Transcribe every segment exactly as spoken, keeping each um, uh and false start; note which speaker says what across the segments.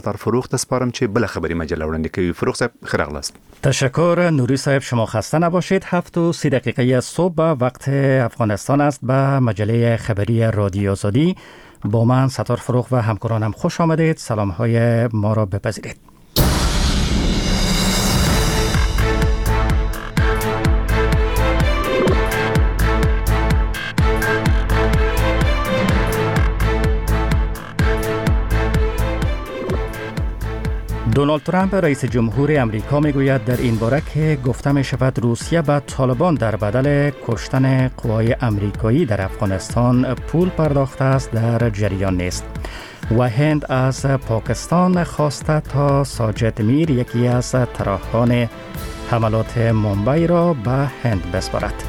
Speaker 1: تر فروغ تسپارم چې بل خبری مجله وړاندې کوي. فروغ صاحب خیر اغلاست.
Speaker 2: تشکر نوری صاحب، شما خسته نباشید. هفت و سی دقیقه صبح وقت افغانستان است. به مجله خبری رادیو آزادی با من ستار فروغ و همکارانم خوش آمدید. سلام های ما را بپذیرید. دونالد ترامپ رئیس جمهور امریکا میگوید در این باره که گفته می شود روسیه به طالبان در بدل کشتن قوای امریکایی در افغانستان پول پرداخته است در جریان نیست. و هند از پاکستان خواسته تا ساجد میر، یکی از طراحان حملات ممبئی، را به هند بسپارد.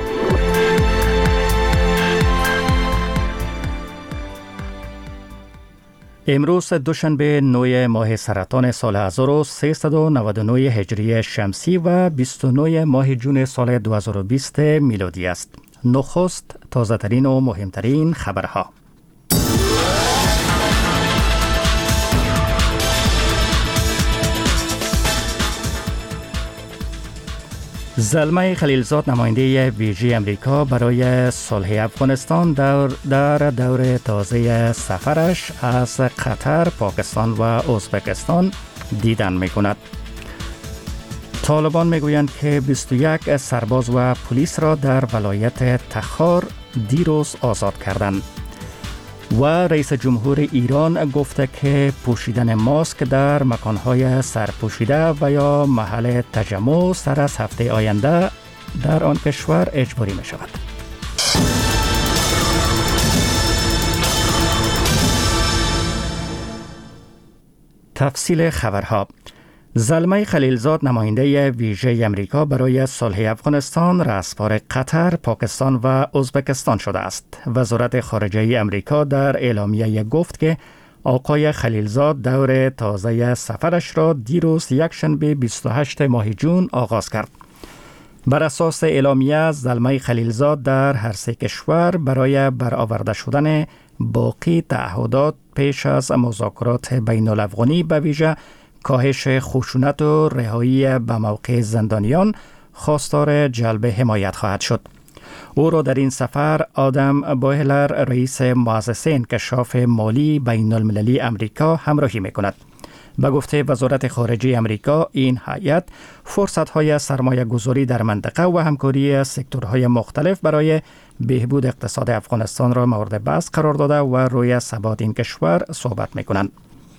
Speaker 2: امروز دوشنبه نهم ماه سرطان سال هزار و سیصد و نود و نه هجری شمسی و بیست و نه ماه جون سال دو هزار و بیست میلادی است. نخست تازه ترین و مهمترین خبرها. زلمه خلیلزاد، نماینده ویژه امریکا برای صلح افغانستان، در, در دور تازه سفرش از قطر، پاکستان و ازبکستان دیدن می کند. طالبان می گویند که بیست و یک سرباز و پلیس را در ولایت تخار دیروز آزاد کردند. و رئیس جمهور ایران گفته که پوشیدن ماسک در مکانهای سرپوشیده و یا محل تجمع سر از هفته آینده در آن کشور اجباری می شود. تفصیل خبرها. زلمه خلیلزاد، نماینده ویژه امریکا برای صلح افغانستان، رهسپار قطر، پاکستان و ازبکستان شده است. وزارت خارجه امریکا در اعلامیه گفت که آقای خلیلزاد دور تازه سفرش را دیروز یکشنبه بیست و هشتم ماه جون آغاز کرد. بر اساس اعلامیه، زلمه خلیلزاد در هر سه کشور برای برآورده شدن باقی تعهدات پیش از مذاکرات بین الافغانی، به ویژه کاهش خشونت و رهایی به موقع زندانیان، خواستار جلب حمایت خواهد شد. او را در این سفر آدم بوهلر، رئیس مؤسسه انکشاف مالی بین المللی امریکا، همراهی می کند. به گفته وزارت خارجه امریکا، این هیئت فرصت‌های سرمایه گذاری در منطقه و همکاری سکتورهای مختلف برای بهبود اقتصاد افغانستان را مورد بحث قرار داده و روی ثبات این کشور صحبت می کنند.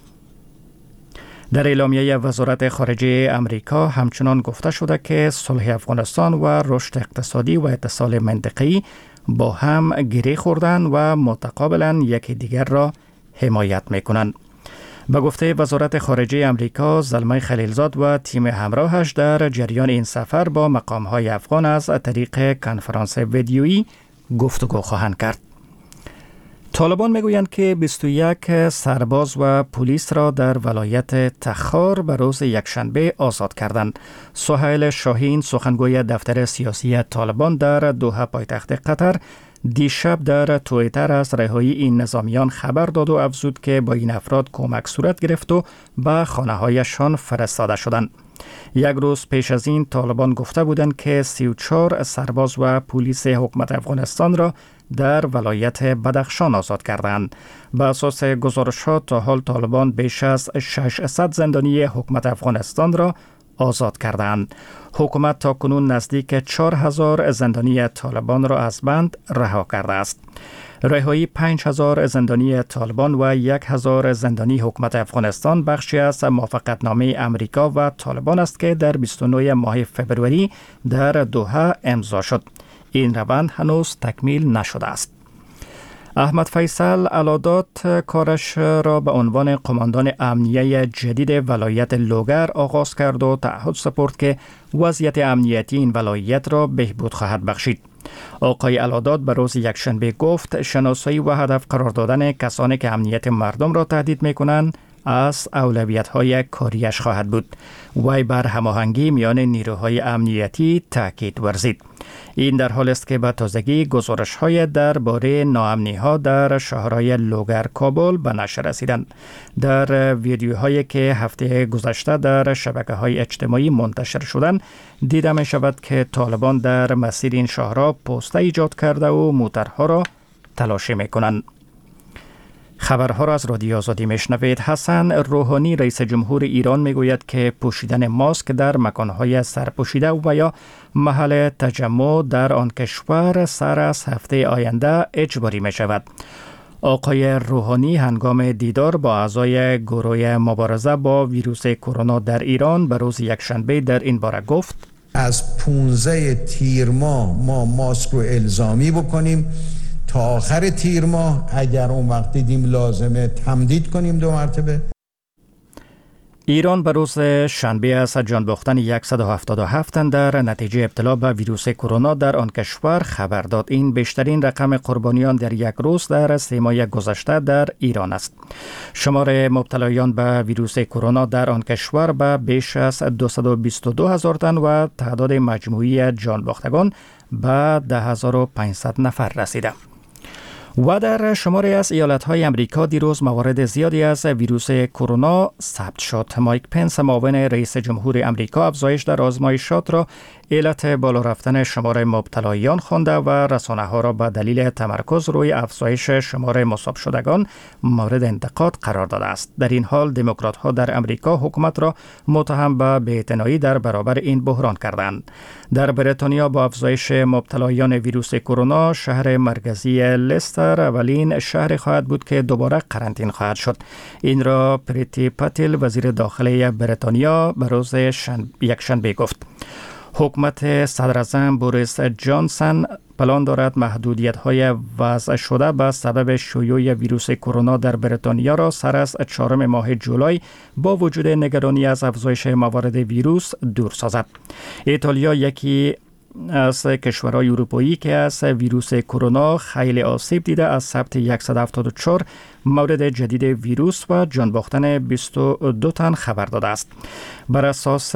Speaker 2: در اعلامیه وزارت خارجه امریکا همچنان گفته شده که صلح افغانستان و رشد اقتصادی و اتصال منطقه‌ای با هم گره خوردن و متقابلا یکی دیگر را حمایت می‌کنند. به گفته وزارت خارجه امریکا، زلمه خلیلزاد و تیم همراهش در جریان این سفر با مقام‌های افغان از طریق کنفرانس ویدیویی گفتگو خواهند کرد. طالبان میگویند که بیست و یک سرباز و پلیس را در ولایت تخار به روز یکشنبه آزاد کردند. سهیل شاهین، سخنگوی دفتر سیاسی طالبان در دوحه پایتخت قطر، دیشب در توییتر از رهایی این نظامیان خبر داد و افزود که با این افراد کمک صورت گرفت و به خانه‌هایشان فرستاده شدند. یک روز پیش از این طالبان گفته بودند که سی و چهار سرباز و پلیس حکومت افغانستان را در ولایت بدخشان آزاد کردند. به اساس گزارشات تا حال طالبان بیش از ششصد زندانی حکومت افغانستان را آزاد کردند. حکومت تا کنون نزدیک چهار هزار زندانی طالبان را از بند رها کرده است. رهایی پنج هزار زندانی طالبان و یک هزار زندانی حکومت افغانستان بخشی از موافقتنامه امریکا و طالبان است که در بیست و نه ماه فبروری در دوحه امضا شد. این روند هنوز تکمیل نشده است. احمد فیصل علادات کارش را به عنوان قماندان امنیه جدید ولایت لوگر آغاز کرد و تعهد سپرد که وضعیت امنیتی این ولایت را بهبود خواهد بخشید. آقای علادات به روز یکشنبه گفت شناسایی و هدف قرار دادن کسانی که امنیت مردم را تهدید می کنند از اولویت‌های کاریش خواهد بود. وی بر هماهنگی میان نیروهای امنیتی تاکید ورزید. این در حال است که به تازگی گزارش‌های درباره ناامنی‌ها در شهرهای لوگر کابل به نشر رسیدند. در ویدیوهایی که هفته گذشته در شبکه‌های اجتماعی منتشر شدند، دیده می‌شود که طالبان در مسیر این شهرها پوسته ایجاد کرده و موترها را تلاشی می‌کنند. خبرها را از رادیو آزادی میشنوید. حسن روحانی رئیس جمهور ایران میگوید که پوشیدن ماسک در مکانهای سرپوشیده و یا محل تجمع در آن کشور سر از هفته آینده اجباری می شود. آقای روحانی هنگام دیدار با اعضای گروه مبارزه با ویروس کرونا در ایران به روز یکشنبه در این باره گفت:
Speaker 3: از پانزده تیر ماه ما ماسک رو الزامی بکنیم تا آخر تیر ماه، اگر اون وقت دیدیم لازمه تمدید کنیم دو مرتبه.
Speaker 2: ایران به روز شنبه از جان باختن صد و هفتاد و هفت در نتیجه ابتلا به ویروس کرونا در آن کشور خبر داد. این بیشترین رقم قربانیان در یک روز در سه ماه گذشته در ایران است. شمار مبتلایان به ویروس کرونا در آن کشور به بیش از دویست و بیست و دو هزار تن و تعداد مجموعی جان باختگان به ده هزار و پانصد نفر رسیده. و در شماری از ایالت‌های امریکا دیروز موارد زیادی از ویروس کرونا ثبت شد. مایک پنس معاون رئیس جمهور امریکا افزایش در آزمایشات را علت بالا رفتن شمار مبتلایان خوانده و رسانه‌ها را به دلیل تمرکز روی افزایش شمار مصاب شدگان مورد انتقاد قرار داده است. در این حال دموکرات‌ها در امریکا حکومت را متهم به بی‌اعتنایی در برابر این بحران کردند. در بریتانیا با افزایش مبتلایان ویروس کرونا شهر مرکزی لستر اولین شهر خواهد بود که دوباره قرنطینه خواهد شد. این را پریتی پاتیل وزیر داخلی بریتانیا به روز شن... یکشنبه گفت. حکومت صدر اعظم بوریس جانسون پلان دارد محدودیت‌های وضع شده به سبب شیوع ویروس کرونا در بریتانیا را سر از چهارم ماه جولای با وجود نگرانی از افزایش موارد ویروس دور سازد. ایتالیا یکی از کشورهای اروپایی که از ویروس کرونا خیلی آسیب دیده از ثبت صد و هفتاد و چهار مورد جدید ویروس و جان باختن بیست و دو تن خبر داده است. بر اساس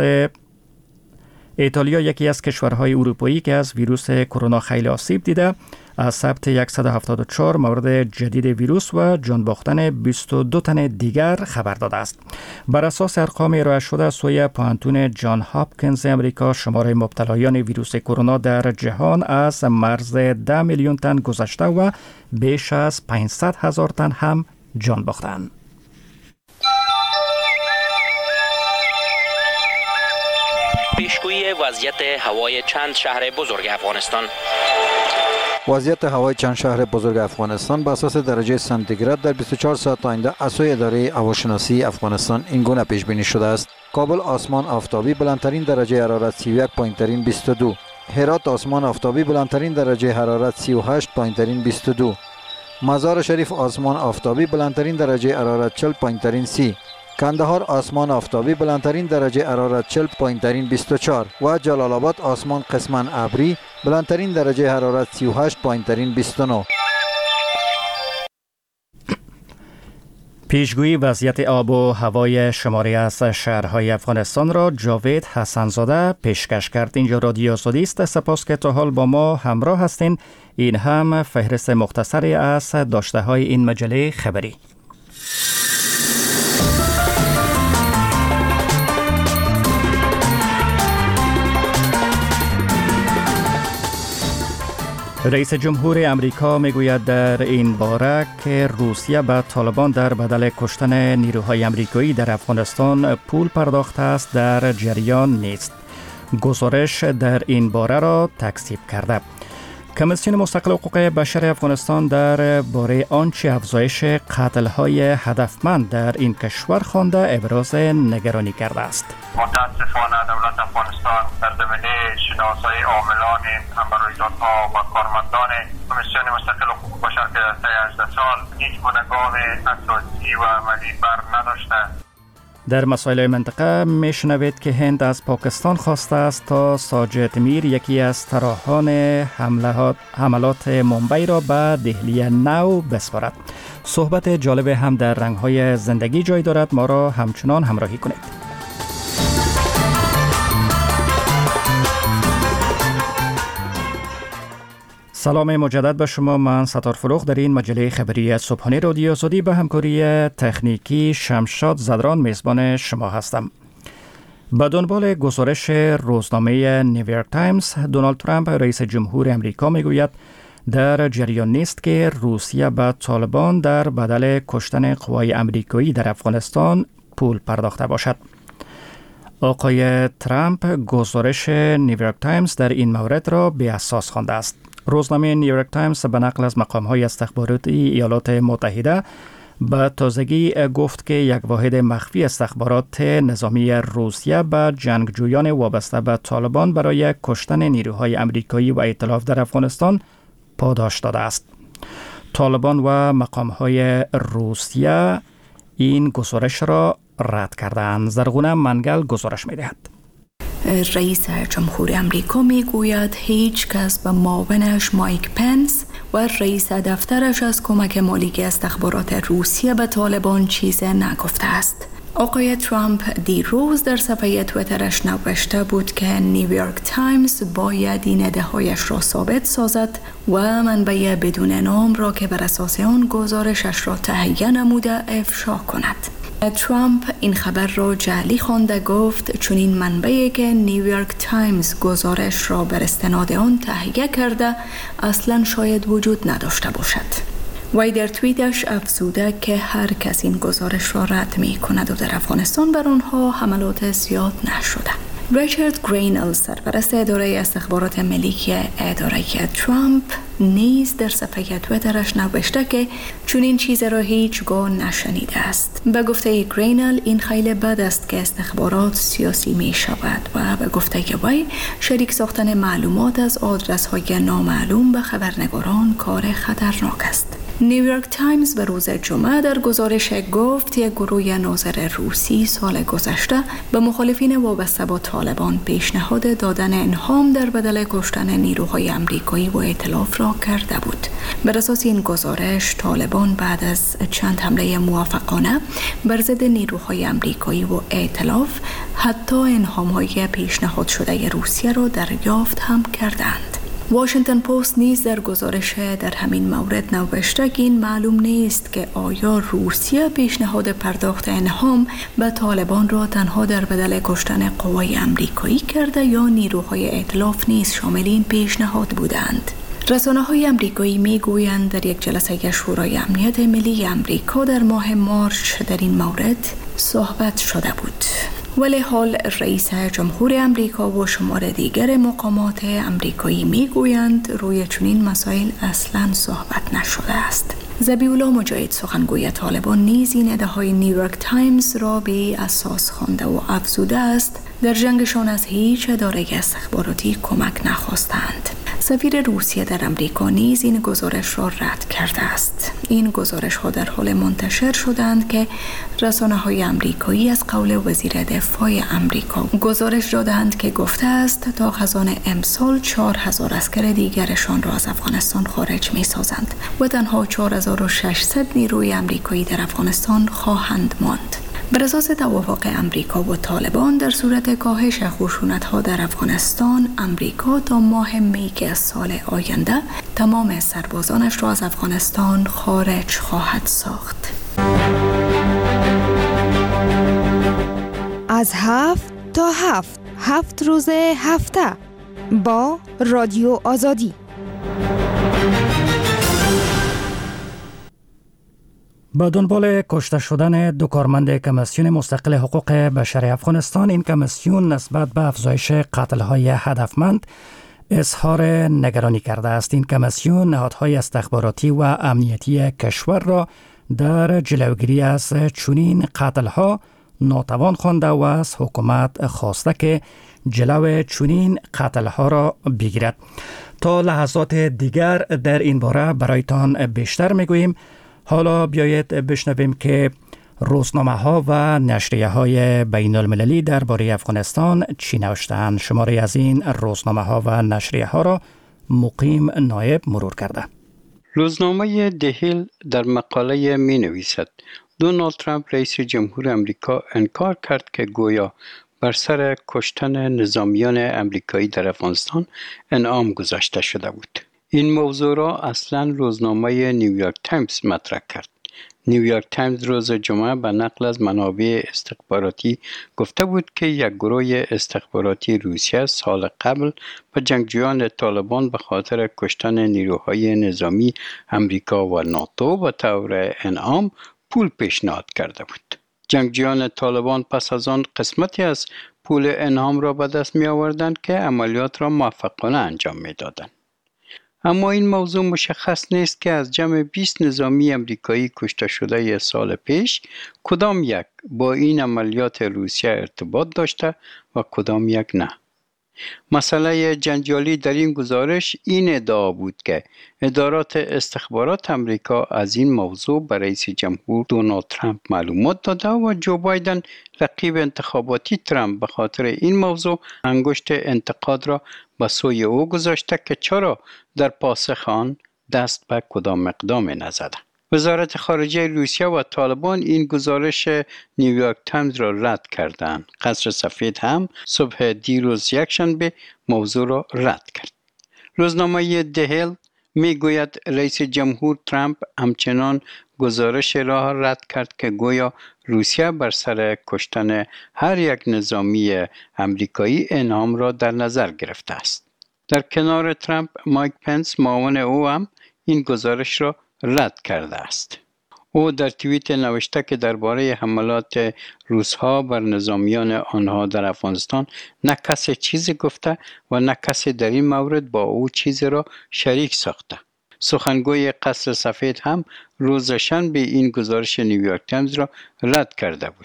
Speaker 2: ایتالیا یکی از کشورهای اروپایی که از ویروس کرونا خیلی آسیب دیده از ثبت صد و هفتاد و چهار مورد جدید ویروس و جان باختن بیست و دو تن دیگر خبر داده است. بر اساس ارقام ارائه شده سوی پانتون جان هاپکینز امریکا، شمار مبتلایان ویروس کرونا در جهان از مرز ده میلیون تن گذشته و بیش از پانصد هزار تن هم جان باختند.
Speaker 4: پیشگویی وضعیت هوای چند شهر بزرگ افغانستان.
Speaker 5: وضعیت هوای چند شهر بزرگ افغانستان بر اساس درجه سانتیگراد در بیست و چهار ساعت آینده از سوی اداره هواشناسی افغانستان این گونه پیش بینی شده است: کابل آسمان آفتابی، بلندترین درجه حرارت سی و یک، پایینترین بیست و دو. هرات آسمان آفتابی، بلندترین درجه حرارت سی و هشت، پایینترین بیست و دو. مزار شریف آسمان آفتابی، بلندترین درجه حرارت چهل، پایینترین سی. کندهار آسمان آفتابی، بلندترین درجه حرارت چهل، پایینترین بیست و چهار و جلال آباد آسمان قسماً ابری، بلندترین درجه حرارت سی و هشت، پایینترین بیست و نه.
Speaker 2: پیشگویی وضعیت آب و هوای شماری از شهرهای افغانستان را جاوید حسنزاده پیشکش کرد. اینجا رادیو آزادی است. سپاس که تا حال با ما همراه هستین. این هم فهرست مختصری از داشته های این مجله خبری. رئیس جمهور امریکا میگوید در این باره که روسیه به طالبان در بدل کشتن نیروهای امریکایی در افغانستان پول پرداخته است در جریان نیست. گزارش در این باره را تکذیب کرده. کمیسیون مستقل حقوق بشر افغانستان در باره آنچه افزایش قتل‌های هدفمند در این کشور خوانده ابراز نگرانی کرده است.
Speaker 6: متاسفانه دولت افغانستان در زمینه شناسایی عاملان عملیات‌ها و کارمندان کمیسیون مستقل حقوق بشر که در هجده سال هیچ گونه گام اساسی و عملی بر نداشته.
Speaker 2: در مسائل منطقه میشنوید که هند از پاکستان خواسته است تا ساجد میر یکی از طراحان حملات ممبئی را به دهلی نو بسپارد. صحبت جالب هم در رنگ‌های زندگی جای دارد. ما را همچنان همراهی کنید. سلام مجدد به شما. من ستار فروغ در این مجله خبری صبحانه رادیو آزادی به همکاری تکنیکی شمشاد زدران میزبان شما هستم. به دنبال گزارش روزنامه نیویورک تایمز، دونالد ترامپ رئیس جمهور امریکا میگوید در جریان نیست که روسیه به طالبان در بدل کشتن قوای امریکایی در افغانستان پول پرداخته باشد. آقای ترامپ گزارش نیویورک تایمز در این مورد را به اساس خوانده است. روزنامه نیویورک تایمز به نقل از مقام‌های استخباراتی ایالات متحده به تازگی گفت که یک واحد مخفی استخبارات نظامی روسیه به جنگجویان وابسته به طالبان برای کشتن نیروهای امریکایی و ائتلاف در افغانستان پاداش داده است. طالبان و مقام‌های روسیه این گزارش را رد کردند. زرغونه منگل گزارش می‌دهد.
Speaker 7: رئیس جمهور امریکا میگوید هیچ کس به معاونش مایک پنس و رئیس دفترش از کمک مالی استخبارات روسیه به طالبان چیز نگفته است. آقای ترامپ دیروز در صفحه تویترش نوشته بود که نیویورک تایمز باید این ادعایش را ثابت سازد و منبع بدون نام را که بر اساس آن گزارشش را تهیه نموده افشا کند. ترامپ این خبر را جعلی خوانده گفت چون این منبعی که نیویورک تایمز گزارش را بر استناد آن تهیه کرده اصلا شاید وجود نداشته باشد. وی در توییتش افزوده که هر کس این گزارش را رد می کند و در افغانستان بر آنها حملات زیاد نشده. ریچارد گرینل، سرپرست اداره استخبارات ملی اداره ترامپ، نیز در صفحه تویترش نوشته که چون این چیز را هیچگاه نشنیده است. به گفته گرینل این خیلی بد است که استخبارات سیاسی می شود و به گفته وی شریک ساختن معلومات از آدرس های نامعلوم به خبرنگاران کار خطرناک است. نیویورک تایمز به روز جمعه در گزارش گفت یک گروه ناظر روسی سال گذشته به مخالفین وابسته با طالبان پیشنهاد دادن انعام در بدل کشتن نیروهای امریکایی و ائتلاف را کرده بود. بر اساس این گزارش طالبان بعد از چند حمله موفقانه بر ضد نیروهای امریکایی و ائتلاف حتی انعام‌های پیشنهاد شده روسیه را دریافت هم کردند. واشنگتن پست نیز در گزارش در همین مورد نوشته که این معلوم نیست که آیا روسیه پیشنهاد پرداخت انعام به طالبان را تنها در بدل کشتن قوای امریکایی کرده یا نیروهای ائتلاف نیز شامل این پیشنهاد بودند. رسانه‌های امریکایی می‌گویند در یک جلسه شورای امنیت ملی امریکا در ماه مارچ در این مورد صحبت شده بود. ولی حال رئیس جمهور امریکا و شمار دیگر مقامات امریکایی میگویند روی چنین مسائل اصلاً صحبت نشده است. ذبیح‌الله مجاهد، سخنگوی طالبان، نیز این ادعاهای نیویورک تایمز را به اساس خوانده و افزوده است در جنگشان از هیچ اداره استخباراتی کمک نخواستند. سفیر روسیه در امریکا نیز این گزارش را رد کرده است. این گزارش ها در حال منتشر شدند که رسانه‌های امریکایی از قول وزیر دفاع امریکا گزارش دادند که گفته است تا خزان امسال چهار هزار اسکر دیگرشان را از افغانستان خارج می سازند و تنها چهار هزار و ششصد نیروی امریکایی در افغانستان خواهند ماند. بر اساس توافق امریکا و طالبان در صورت کاهش خشونت‌ها در افغانستان، امریکا تا ماه می از سال آینده تمام سربازانش را از افغانستان خارج خواهد ساخت.
Speaker 8: از هفت تا هفت هفت روز هفته با رادیو آزادی.
Speaker 2: با دنبال کشته شدن دو کارمند کمیسیون مستقل حقوق بشر افغانستان، این کمیسیون نسبت به افزایش قتل‌های هدفمند اظهار نگرانی کرده است. این کمیسیون نهادهای استخباراتی و امنیتی کشور را در جلوگیری از چنین قتل‌ها ناتوان خوانده و از حکومت خواسته که جلو چنین قتل‌ها را بگیرد. تا لحظات دیگر در این باره برایتان بیشتر میگوییم. حالا بیایید بشنویم که روزنامه ها و نشریه های بین المللی درباره افغانستان چی نوشته‌اند؟ شماری از این روزنامه ها و نشریه ها را مقیم نایب مرور کرده.
Speaker 9: روزنامه دهیل در مقاله می نویسد دونالد ترامپ رئیس جمهور امریکا انکار کرد که گویا بر سر کشتن نظامیان امریکایی در افغانستان انعام گذاشته شده بود. این موضوع را اصلا روزنامه نیویورک تایمز مطرح کرد. نیویورک تایمز روز جمعه به نقل از منابع استخباراتی گفته بود که یک گروه استخباراتی روسیه سال قبل به جنگجویان طالبان به خاطر کشتن نیروهای نظامی امریکا و ناتو به طور انعام پول پیشنهاد کرده بود. جنگجویان طالبان پس از آن قسمتی از پول انعام را به دست می آوردند که عملیات را موفقانه انجام می دادند. اما این موضوع مشخص نیست که از جمع بیست نظامی امریکایی کشته شده سال پیش کدام یک با این عملیات روسیه ارتباط داشته و کدام یک نه. مسئله جنجالی در این گزارش این ادعا بود که ادارات استخبارات امریکا از این موضوع به رئیس جمهور دونالد ترامپ معلومات داده و جو بایدن رقیب انتخاباتی ترامپ به خاطر این موضوع انگشت انتقاد را به سوی او گذاشته که چرا در پاسخ آن دست به کدام اقدام نزده. وزارت خارجه روسیه و طالبان این گزارش نیویورک تایمز را رد کردند. قصر سفید هم صبح دیروز یکشنبه موضوع را رد کرد. روزنامه دهیل می گوید رئیس جمهور ترامپ همچنان گزارش را رد کرد که گویا روسیه بر سر کشتن هر یک نظامی امریکایی انعام را در نظر گرفته است. در کنار ترامپ مایک پنس معاون او هم این گزارش را رد کرده است. او در توییت نوشته که درباره حملات روس‌ها بر نظامیان آنها در افغانستان نه کسی چیزی گفته و نه کسی در این مورد با او چیزی را شریک ساخته. سخنگوی قصر سفید هم روز شنبه این گزارش نیویورک تایمز را رد کرده بود.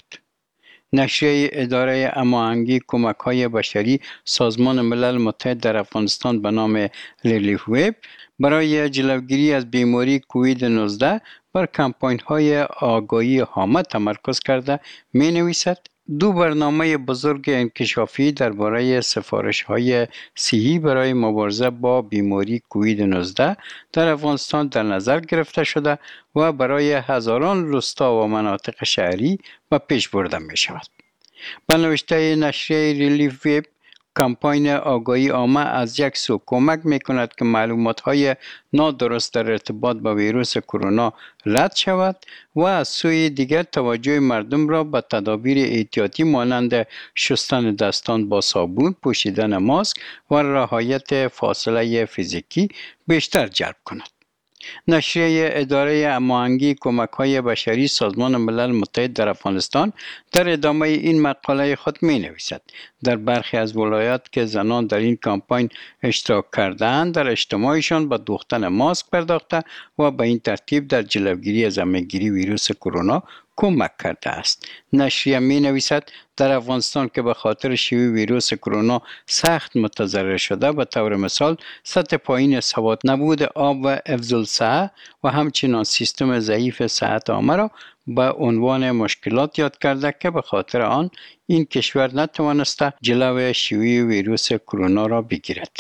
Speaker 9: نشریه اداره هماهنگی کمک‌های بشری سازمان ملل متحد در افغانستان به نام ریلیف ویب برای جلوگیری از بیماری کووید نوزده بر کمپاین‌های آگاهی عامه تمرکز کرده می نویسد دو برنامه بزرگ انکشافی درباره سفارش‌های صحی برای مبارزه با بیماری کووید نوزده در افغانستان در نظر گرفته شده و برای هزاران روستا و مناطق شهری به پیش برده می شود. به نوشته نشریه ریلیف ویب کمپاین آگاهی عامه از یک سو کمک می کند که معلومات های نادرست در ارتباط با ویروس کرونا رد شود و از سوی دیگر توجه مردم را به تدابیر احتیاطی مانند شستن دستان با صابون، پوشیدن ماسک و رعایت فاصله فیزیکی بیشتر جلب کند. نشریه اداره هماهنگی کمک‌های بشری سازمان ملل متحد در افغانستان در ادامه این مقاله خود می نویسد در برخی از ولایات که زنان در این کمپاین اشتراک کردند در اجتماعشان به دوختن ماسک پرداخته و به این ترتیب در جلوگیری از همه‌گیری ویروس کرونا کمک کرده است. نشریه می نویسد در افغانستان که به خاطر شیوع ویروس کرونا سخت متضرر شده، به طور مثال سطح پایین سواد، نبود آب و حفظ الصحه و همچنین سیستم ضعیف صحت عامه را به عنوان مشکلات یاد کرده که به خاطر آن این کشور نتوانسته جلوی شیوع ویروس کرونا را بگیرد.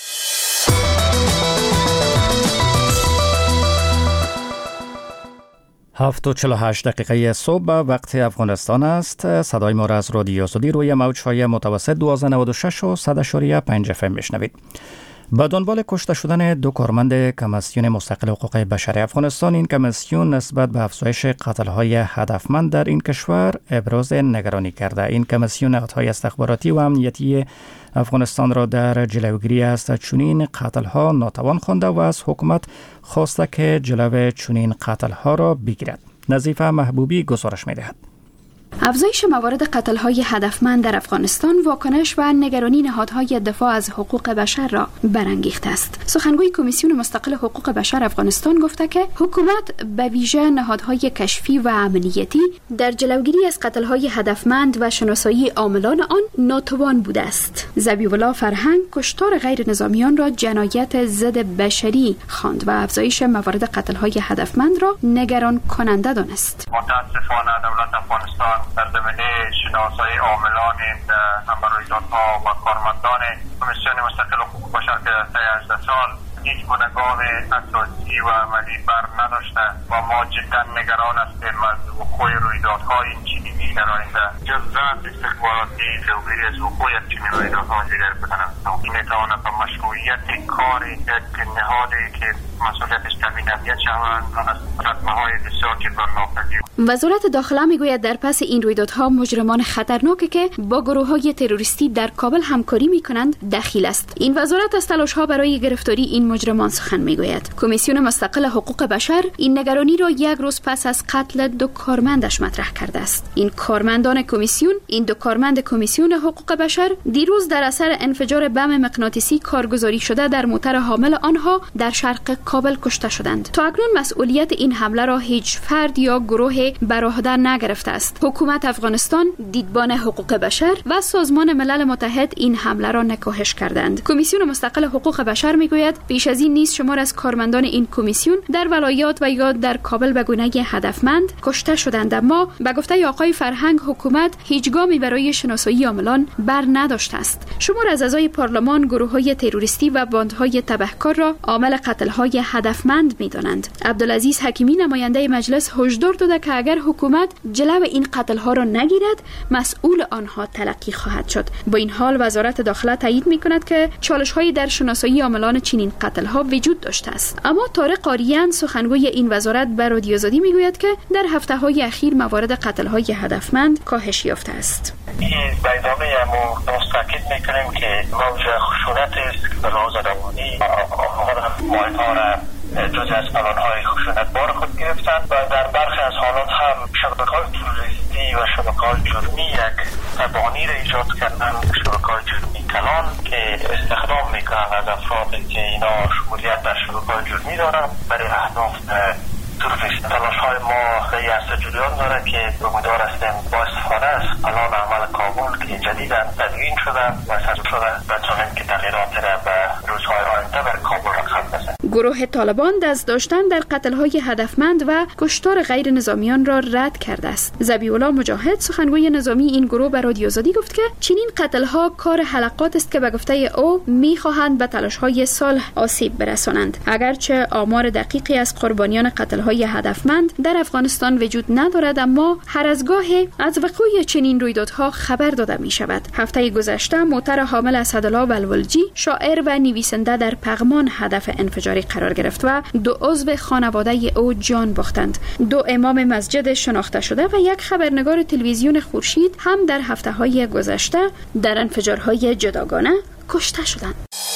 Speaker 2: هفت و چهل و هشت دقیقه صبح وقت افغانستان است. صدای ما را از رادیو آزادی روی موج‌های متوسط دوازده نود و شش و صد و شش پنج اف ام میشنوید. به دنبال کشته شدن دو کارمند کمیسیون مستقل حقوق بشر افغانستان، این کمیسیون نسبت به افزایش قتل‌های هدفمند در این کشور ابراز نگرانی کرده. این کمیسیون نهادهای استخباراتی و امنیتی افغانستان را در جلوگیری از چنین قتل‌ها ناتوان خوانده و از حکومت خواسته که جلوی چنین قتل‌ها را بگیرد. نظیفه محبوبی گزارش می‌دهد.
Speaker 10: افزایش موارد قتل‌های هدفمند در افغانستان واکنش و نگرانی نهادهای دفاع از حقوق بشر را برانگیخته است. سخنگوی کمیسیون مستقل حقوق بشر افغانستان گفته که حکومت به ویژه نهادهای کشفی و امنیتی در جلوگیری از قتل‌های هدفمند و شناسایی عاملان آن ناتوان بوده است. ذبیح‌الله فرهنگ کشتار غیر نظامیان را جنایت ضد بشری خواند و افزایش موارد قتل‌های هدفمند را نگران کننده دانست.
Speaker 6: متاسفانه دولت افغانستان در زمینه شناسایی عاملان رویدادها و کارمندان کمیسیون مستقل حقوق بشر که طی هجده سال هیچ گونه گام اساسی و عملی بر نداشته و ما جدا نگران هستیم از وقوع رویدادهای این چنینی در آینده. جز ضبط استخباراتی جلوگیری از وقوع چنین رویدادها دیگر بکنند. این میتواند به مشروعیت کار یک نهادی که مسئولیتش تامین امنیت شود از ردمه‌های بسیار جبران ناپذیر.
Speaker 10: وزارت داخله میگوید در پس این رویدادها مجرمان خطرناکی که با گروه‌های تروریستی در کابل همکاری می‌کنند دخیل است. این وزارت از تلاش‌ها برای گرفتاری این مجرمان سخن می‌گوید. کمیسیون مستقل حقوق بشر این نگرانی را یک روز پس از قتل دو کارمندش مطرح کرده است. این کارمندان کمیسیون، این دو کارمند کمیسیون حقوق بشر دیروز در اثر انفجار بم مغناطیسی کارگزاری شده در موتر حامل آنها در شرق کابل کشته شدند. تا اکنون مسئولیت این حمله را هیچ فرد یا گروه بر عهده نگرفته است. حکومت افغانستان، دیدبان حقوق بشر و سازمان ملل متحد این حمله را نکوهش کردند. کمیسیون مستقل حقوق بشر میگوید پیش از این نیز شمار از کارمندان این کمیسیون در ولایات و یا در کابل به گونه هدفمند کشته شدند، اما به گفته آقای فرهنگ حکومت هیچ گامی برای شناسایی عاملان بر نداشته است. شمار از اعضای پارلمان گروه‌های تروریستی و باندهای تبهکار را عامل قتل‌های هدفمند می‌دانند. عبدالعزیز حکیمی نماینده مجلس هشدار داده که اگر حکومت جلو این قتل‌ها را نگیرد مسئول آنها تلقی خواهد شد. با این حال وزارت داخله تایید می‌کند که چالش‌هایی در شناسایی عاملان چنین قتل‌ها وجود داشته است. اما طارق قاریان سخنگوی این وزارت به رادیو آزادی می‌گوید که در هفته‌های اخیر موارد قتل‌های هدفمند کاهش یافته است.
Speaker 6: این به ادامه ما مستاکد می‌کنیم که موج خشونت است که به لحاظ روانی ماهی‌ها را جزء از پلان‌های خشونتبار خود گرفتند و در برخی از حالات هم شبکه‌های تروریستی و شبکه‌های جرمی یک تبانی را ایجاد کردن، شبکه‌های جرمی کلان که استخدام میکنن از افرادی که اینا شمولیت در شبکه‌های جرمی دارن برای اهداف تروریستی. تلاش‌های ما ریاست جریان داره که امیدوار هستیم با استفاده از پلان عمل کابل که جدیداً تدوین شده و صدور شده بتونیم که تغییرات را به روزهای آینده بر کابل رقم بزنیم.
Speaker 10: گروه طالبان دست داشتن در قتل‌های هدفمند و کشتار غیر نظامیان را رد کرده است. ذبیح‌الله مجاهد سخنگوی نظامی این گروه به رادیو آزادی گفت که چنین قتل‌ها کار حلقات است که به گفته او می‌خواهند به تلاش‌های صلح آسیب برسانند. اگرچه آمار دقیقی از قربانیان قتل‌های هدفمند در افغانستان وجود ندارد، اما هر از گاهی از وقوع چنین رویدادها خبر داده می‌شود. هفته گذشته موتر حامل اسدالله ولولجی شاعر و نویسنده در پغمان هدف انفجاری قرار گرفت و دو عضو خانواده او جان باختند. دو امام مسجد شناخته شده و یک خبرنگار تلویزیون خورشید هم در هفته‌های گذشته در انفجارهای جداگانه کشته شدند.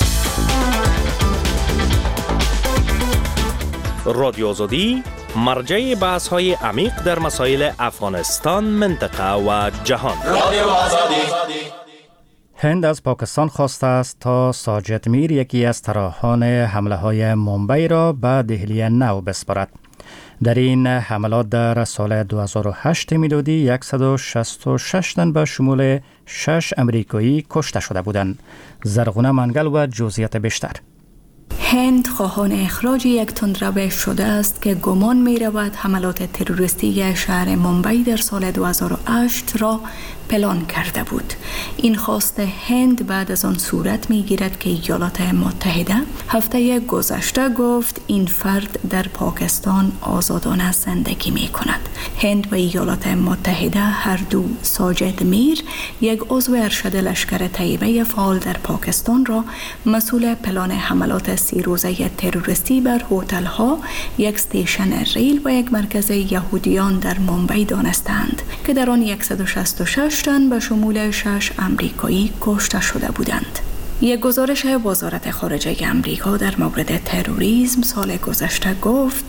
Speaker 11: رادیو آزادی مرجع بحث‌های عمیق در مسائل افغانستان، منطقه و جهان. رادیو آزادی.
Speaker 2: هند از پاکستان خواسته است تا ساجد میر، یکی از طراحان حمله های ممبئی را به دهلی نو بسپارد. در این حملات در سال دو هزار و هشت میلادی صد و شصت و شش تن به شمول شش امریکایی کشته شده بودند. زرغونه منگل و جزئیات بیشتر.
Speaker 7: هند خواهان اخراج یک تندرو شده است که گمان می رود حملات تروریستی شهر ممبئی در سال دو هزار و هشت را پلان کرده بود. این خواست هند بعد از آن صورت می گیرد که ایالات متحده هفته گذشته گفت این فرد در پاکستان آزادانه زندگی می کند. هند و ایالات متحده هر دو ساجد میر، یک عضو ارشد لشکر طیبه فعال در پاکستان، را مسئول پلان حملات سی روزه تروریستی بر هتل‌ها، یک استیشن ریل و یک مرکز یهودیان در ممبئی دانستند که در آن صد و شصت و شش تن به شمول شش امریکایی کشته شده بودند. یک گزارش وزارت خارجه امریکا در مورد تروریسم سال گذشته گفت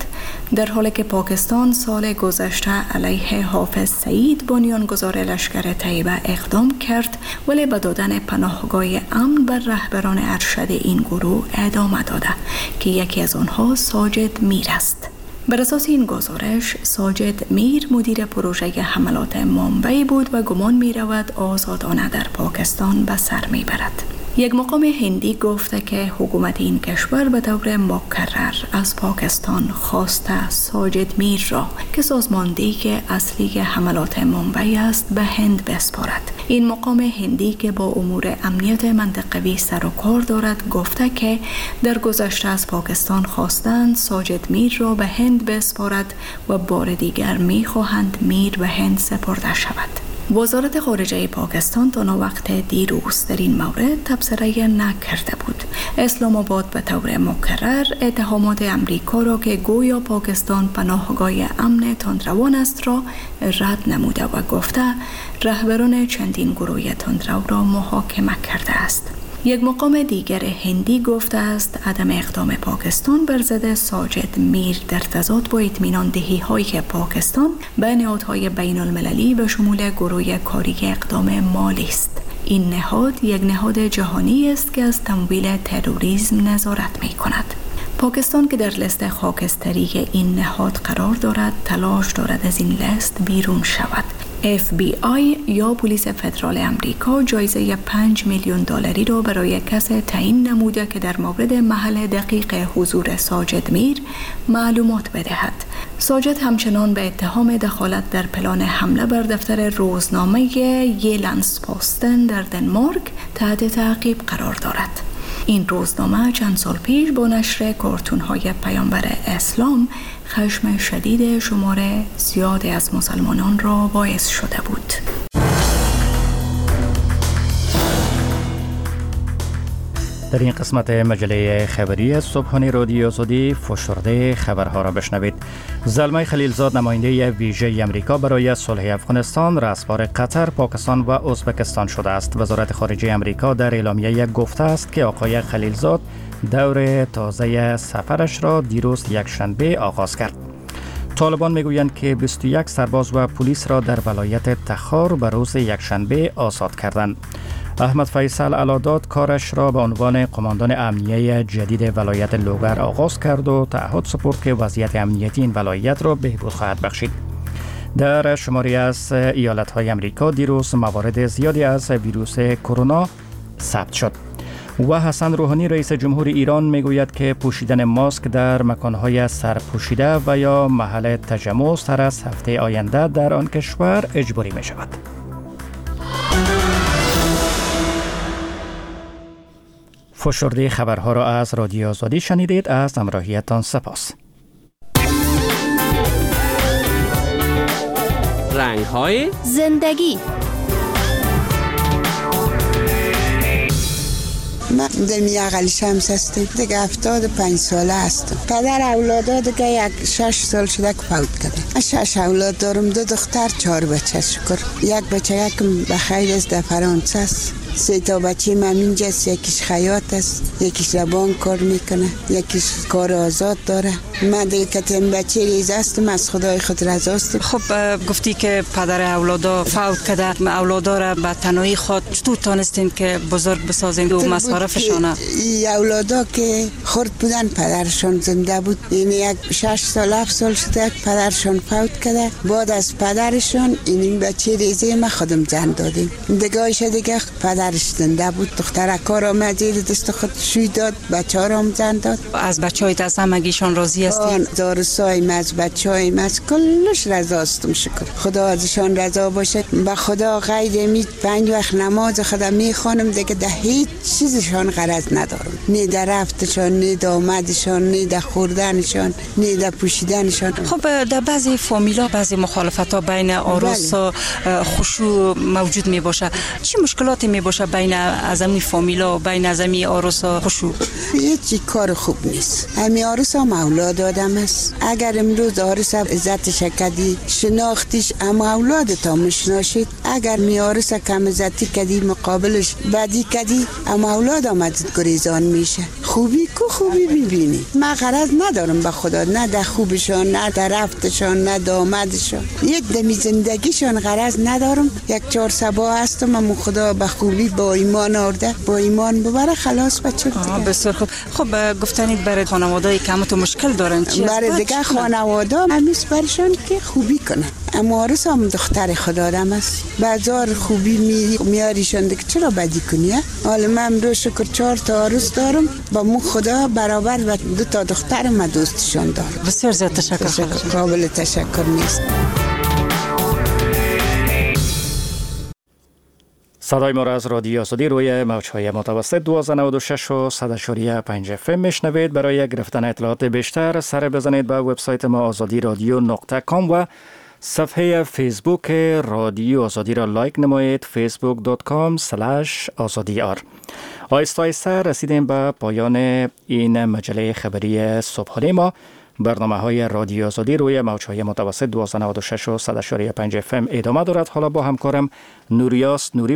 Speaker 7: در حالی که پاکستان سال گذشته علیه حافظ سعید بنیانگذار لشکر طیبه اقدام کرد، ولی به دادن پناهگاه امن بر رهبران ارشد این گروه ادامه داده که یکی از آنها ساجد میر است. بر اساس این گزارش، ساجد میر مدیر پروژه حملات مامبئی بود و گمان می رود آزادانه در پاکستان به سر می برد. یک مقام هندی گفته که حکومت این کشور به طور مکرر از پاکستان خواسته ساجد میر را که سازماندهی اصلی حملات مامبئی است به هند بسپارد. این مقام هندی که با امور امنیت منطقوی سر و کار دارد گفته که در گذشته از پاکستان خواستند ساجد میر را به هند بسپارد و بار دیگر می خواهند میر به هند سپرده شود. وزارت خارجه پاکستان تا وقت دیروز در این مورد تبصره نکرده بود. اسلام آباد به طور مکرر اتهامات امریکا را که گویا پاکستان پناهگاه امن تندروان است را رد نموده و گفته رهبران چندین گروه تندرو را محاکمه کرده است. یک مقام دیگر هندی گفته است عدم اقدام پاکستان بر ضد ساجد میر در تضاد با اطمینان دهی هایی که پاکستان به نهادهای بین المللی به شمول گروه کاری اقدام مالی است. این نهاد یک نهاد جهانی است که از تمویل تروریسم نظارت می کند. پاکستان که در لیست خاکستری این نهاد قرار دارد تلاش دارد از این لیست بیرون شود. اف بی آی یا پلیس فدرال امریکا جایزه پنج میلیون دلاری را برای کسی تعیین نموده که در مورد محل دقیق حضور ساجد میر معلومات بدهد. ساجد همچنان به اتهام دخالت در پلان حمله بر دفتر روزنامه یلنس پوستن در دنمارک تحت تعقیب قرار دارد. این روزنامه چند سال پیش با نشر کارتون‌های پیامبر اسلام خشم شدید شمار زیادی از مسلمانان را باعث شده بود.
Speaker 2: در این قسمت مجله خبری صبحانه رادیو آزادی فشرده خبرها را بشنوید. زلمه خلیلزاد نماینده ویژه امریکا برای صلح افغانستان رسپار قطر، پاکستان و ازبکستان شده است. وزارت خارجه امریکا در اعلامیه گفته است که آقای خلیلزاد دور تازه سفرش را دیروز یکشنبه آغاز کرد. طالبان میگویند که بیست و یک سرباز و پلیس را در ولایت تخار به روز یکشنبه آزاد کردند. احمد فیصل علاداد کارش را به عنوان قماندان امنیه جدید ولایت لوگر آغاز کرد و تعهد سپرد که وضعیت امنیتی این ولایت را بهبود خواهد بخشید. در شماری از ایالت‌های امریکا دیروز موارد زیادی از ویروس کرونا ثبت شد. و حسن روحانی رئیس جمهور ایران میگوید که پوشیدن ماسک در مکانهای سرپوشیده و یا محل تجمع سر از هفته آینده در آن کشور اجباری می شود. فشرده خبرها را از رادیو آزادی شنیدید. از همراهیتان سپاس.
Speaker 12: رنگ‌های
Speaker 8: زندگی.
Speaker 13: من دمی اقل شمس هستم، دیگه هفتاد و پنج ساله هستم. پدر اولادا دیگه یک شش سال شده که فوت کرده. شش اولاد دارم، دو دختر چهار بچه شکر. یک بچه یکم بخیر است در فرانسه است. سه تا بچه من اینجاست، یکیش خیاط است، یکیش زبان کار میکنه، یکیش کار آزاد داره. من دیگه کتیم بچه ریز هستم، از خدای خود رضاستم.
Speaker 14: خب گفتی که پدر اولادا فوت کرده، اولادا را به تنهایی خود چطور تانستین که بزرگ بسازین و مصارفشانه؟
Speaker 13: این اولادا که خرد بودن پدرشان زنده بود. این یک شش سال هفت سال شده پدرشان فوت کرده. بعد از پدرشان این بچه ریزه ما خودم زن دادیم. دیگه‌اش دیگه پدرش زنده بود. دختر کار آمدید دست خود شوی داد، بچه ها را هم زن داد.
Speaker 14: از بچه های از همگیشان راضی هستید؟
Speaker 13: دارسای از بچه های از کلش رضاستم شکر. خدا ازشان رضا باشه. به خدا غیر امید پنج وقت نماز خدا میخوانم، دیگه ده هیچ چیزشان غرض ندارم. نه در رفتشان، نه در آمدشان، نه در خوردنشان، نه در پوشیدنشان.
Speaker 14: خب در بعضی فامیلا بعضی مخالفت ها بین عروس و خشوع موجود می باشه. چی مشکلاتی می باشه بین ازمی فامیلا و بین ازمی عروس و خشوع؟
Speaker 13: هیچ کار خوب نیست. همی عروس هم اولاد آدم است. اگر امروز عروس عزتش کردی شناختیش، اما اولاد تا مشناشید. اگر می عروس کم عزتی کردی مقابلش بدی کردی، اما اولاد آمدید گریزان میشه. خوبی کو خوبی میبینی. من غرض ندارم به خدا، نه در خوبشان نه در رفتشان نه در آمدشان، یک دمی زندگیشان غرض ندارم. یک چهار سبا هستم اما خدا به خوبی با ایمان آورده، با ایمان ببره خلاص بچه دیگه.
Speaker 14: بسیار خوب. خب گفتنید برای خانواده‌ای که تو مشکل دارن چی؟
Speaker 13: برای دیگه خانواده همیش برشان که خوبی کنن. اما عروس هم دختر خدا دم است، بازار خوبی می میاریشان دیگه چرا بدی کنی؟ حالا من رو شکر چهار تا عروس دارم، با مو خدا برابر و دو تا دختر ما دوستشان دارم.
Speaker 14: بسیار زیاد تشکر.
Speaker 13: تشکر. قابل تشکر نیست.
Speaker 2: صدای ما را از رادیو آزادی روی موج‌های متوسط دویست و نود و شش و صد و پنج اف ام میشنوید. برای گرفتن اطلاعات بیشتر سر بزنید به وبسایت ما آزادی رادیو نقطه کام و صفحه فیسبوک رادیو آزادی را لایک نمایید، فیسبوک دات کام اسلش آزادی آر. آیسته آیسته رسیدیم به پایان این مجله خبری صبحانه ما. برنامه های رادیو آزادی روی موج‌های متوسط دویست و نود و شش و صد و پنج اف ام ادامه دارد. حالا با همکارم نوریاس نوری